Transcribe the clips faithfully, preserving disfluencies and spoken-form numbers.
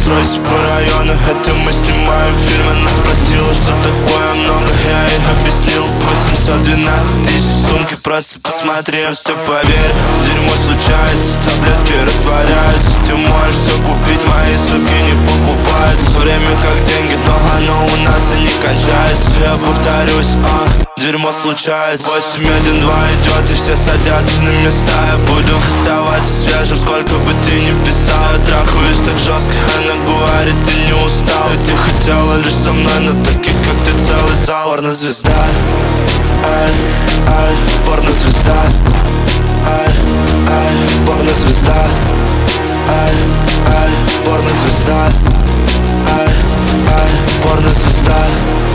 Роллс-Ройс по району, это мы снимаем фильм. Она спросила, что такое много, я ей объяснил. Восемьсот двенадцать тысяч сумки, просто посмотри, все поверь. Дерьмо случается, таблетки растворяются. Ты можешь все купить, мои суки не покупаются. Время как деньги, но оно у нас и не кончается. Я повторюсь, а, дерьмо случается. Восемь один два идет, и все садятся на места. Я буду оставаться свежим, сколько бы ты ни писал. Я трахаюсь так жестко, она говорит, ты не устал. И ты хотела лишь со мной, но таких, как ты, целый зал. Порнозвезда, ай, ай, порнозвезда, ай, ай, порнозвезда, ай, ай, порнозвезда, ай, ай, порнозвезда.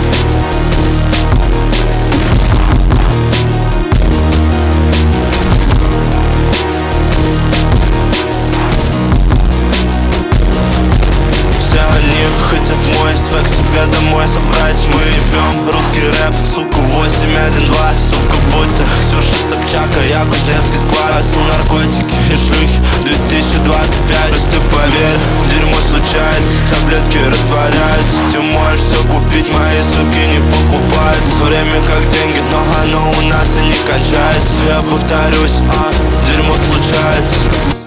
Хотят мой свек себе домой забрать. Мы ебем русский рэп, сука, восемь один два. Сука, будто Ксюша Собчак, а я Кузнецкий сквад. Асил, наркотики и шлюхи, две тысячи двадцать пять. Просто поверь, дерьмо случается, таблетки растворяются. Ты можешь все купить, мои суки не покупаются. Время как деньги, но оно у нас и не кончается. Я повторюсь, а, дерьмо случается.